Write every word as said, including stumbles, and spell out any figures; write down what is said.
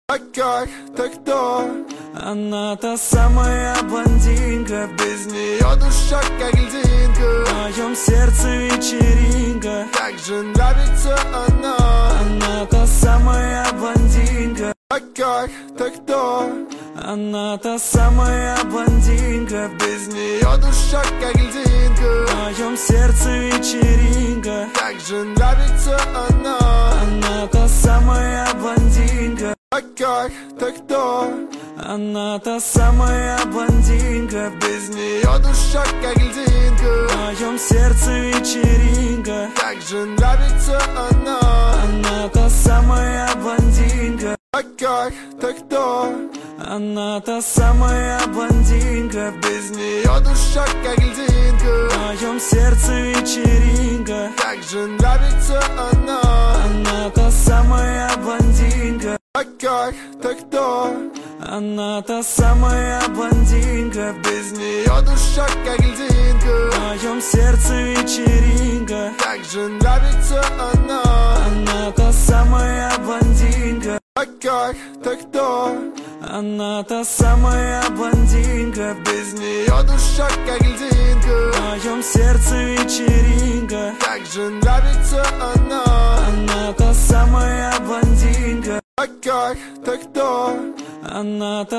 А как, так кто? Она та самая блондинка, без нее душа как льдинка. в моем сердце вечеринка. Как же нравится она. Она та самая блондинка. А как, так кто? Она та самая блондинка, без нее душа как льдинка. в моем сердце вечеринка. Как же нравится она. Она та самая блондинка. А как, так кто? Она та самая блондинка, без нее душа как льдинка. в моем сердце вечеринка. Как же нравится она. Она та самая блондинка. А как, так кто? Она та самая блондинка, без нее душа как льдинка. в моем сердце вечеринка. Как же нравится она. Она та самая блондинка. А как, так кто? Она та самая блондинка, без нее душа как льдинка. в моем сердце вечеринка. Как же нравится она. Она та самая блондинка. А как, так кто? Она та самая блондинка, без нее душа как льдинка. в моем сердце вечеринка. Как же нравится она. Она та самая блондинка. А как, так кто? Она та